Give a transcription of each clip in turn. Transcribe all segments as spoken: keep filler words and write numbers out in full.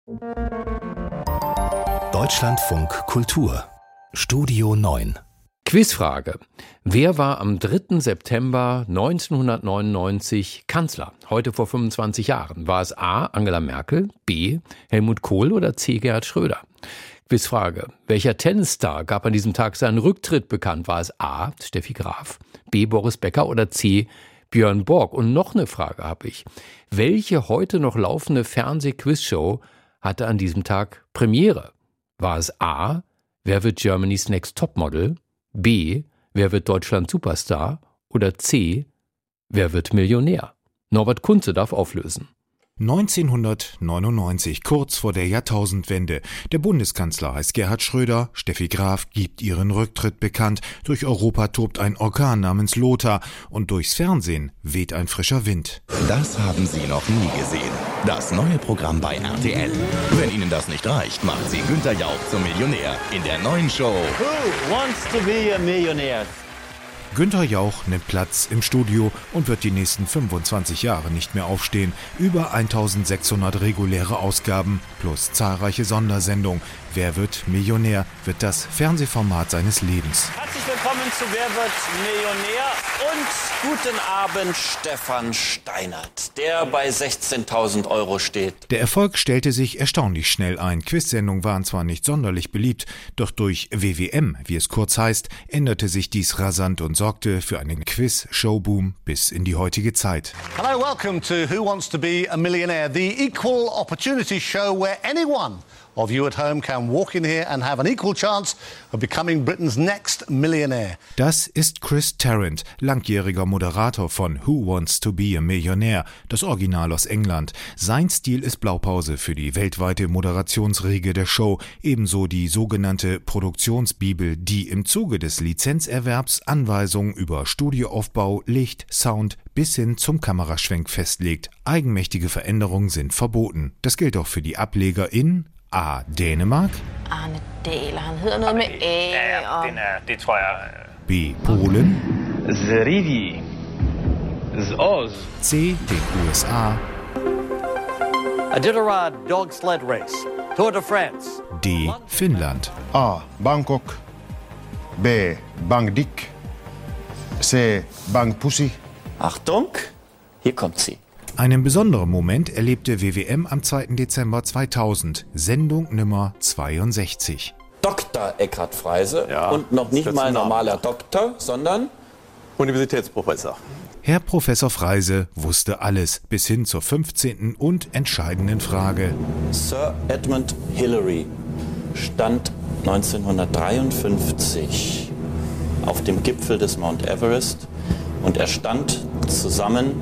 Deutschlandfunk Kultur Studio neun. Quizfrage. Wer war am dritten September neunzehnhundertneunundneunzig Kanzler? Heute vor fünfundzwanzig Jahren. War es A. Angela Merkel, B. Helmut Kohl oder C. Gerhard Schröder? Quizfrage. Welcher Tennisstar gab an diesem Tag seinen Rücktritt bekannt? War es A. Steffi Graf, B. Boris Becker oder C. Björn Borg? Und noch eine Frage habe ich. Welche heute noch laufende Fernseh-Quizshow hatte an diesem Tag Premiere? War es A. Wer wird Germany's Next Topmodel? B. Wer wird Deutschland Superstar? Oder C. Wer wird Millionär? Norbert Kunze darf auflösen. neunzehnhundertneunundneunzig, kurz vor der Jahrtausendwende. Der Bundeskanzler heißt Gerhard Schröder, Steffi Graf gibt ihren Rücktritt bekannt. Durch Europa tobt ein Orkan namens Lothar und durchs Fernsehen weht ein frischer Wind. Das haben Sie noch nie gesehen. Das neue Programm bei R T L. Wenn Ihnen das nicht reicht, macht Sie Günther Jauch zum Millionär in der neuen Show Who Wants to be a Millionaire? Günther Jauch nimmt Platz im Studio und wird die nächsten fünfundzwanzig Jahre nicht mehr aufstehen. Über eintausendsechshundert reguläre Ausgaben plus zahlreiche Sondersendungen. Wer wird Millionär? Wird das Fernsehformat seines Lebens. Herzlich willkommen zu Wer wird Millionär? Und guten Abend Stefan Steinert, der bei sechzehntausend Euro steht. Der Erfolg stellte sich erstaunlich schnell ein. Quizsendungen waren zwar nicht sonderlich beliebt, doch durch W W M, wie es kurz heißt, änderte sich dies rasant und sorgte für einen Quiz-Showboom bis in die heutige Zeit. Hello, welcome to Who Wants to be a Millionaire, the equal opportunity show where anyone of you at home can walk in here and have an equal chance of becoming Britain's next millionaire. Das ist Chris Tarrant, langjähriger Moderator von Who Wants to be a Millionaire, das Original aus England. Sein Stil ist Blaupause für die weltweite Moderationsriege der Show, ebenso die sogenannte Produktionsbibel, die im Zuge des Lizenzerwerbs Anweisungen über Studioaufbau, Licht, Sound bis hin zum Kameraschwenk festlegt. Eigenmächtige Veränderungen sind verboten. Das gilt auch für die Ableger in A. Dänemark. Arne Dahl, han hedder noget med A. Ja, den er, det tror jeg. B. Polen. Zrivi. Zoz. C. Den U S A. Iditarod dog sled race. Tour de France. D. Finnland. A. Bangkok. B. Bangdik. C. Bangpussy. Achtung, hier kommt sie. Einen besonderen Moment erlebte W W M am zweiten Dezember zweitausend, Sendung Nummer zweiundsechzig. Doktor Eckhard Freise Ja, und noch nicht mal normaler Namen. Doktor, sondern Universitätsprofessor. Herr Professor Freise wusste alles, bis hin zur fünfzehnten und entscheidenden Frage. Sir Edmund Hillary stand neunzehnhundertdreiundfünfzig auf dem Gipfel des Mount Everest und er stand zusammen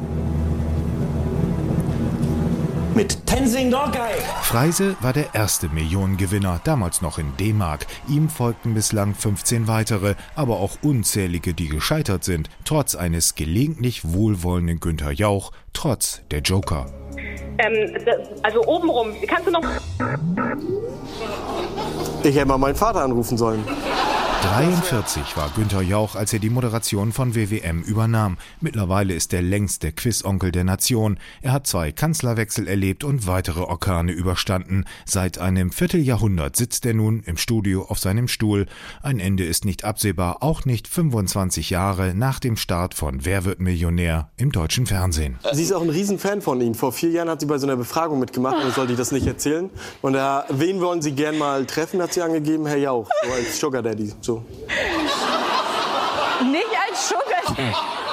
mit Tenzing Norgay. Freise war der erste Millionengewinner, damals noch in D-Mark. Ihm folgten bislang fünfzehn weitere, aber auch unzählige, die gescheitert sind, trotz eines gelegentlich wohlwollenden Günther Jauch, trotz der Joker. Ähm, also obenrum, kannst du noch... Ich hätte mal meinen Vater anrufen sollen. dreiundvierzig war Günther Jauch, als er die Moderation von W W M übernahm. Mittlerweile ist er längst der Quizonkel der Nation. Er hat zwei Kanzlerwechsel erlebt und weitere Orkane überstanden. Seit einem Vierteljahrhundert sitzt er nun im Studio auf seinem Stuhl. Ein Ende ist nicht absehbar, auch nicht fünfundzwanzig Jahre nach dem Start von Wer wird Millionär im deutschen Fernsehen. Sie ist auch ein Riesenfan von Ihnen. Vor vier Jahren hat sie bei so einer Befragung mitgemacht, und sollte ich das nicht erzählen. Und da, wen wollen Sie gern mal treffen, hat sie angegeben, Herr Jauch, so als Sugar Daddy. So. Nicht als Sugar.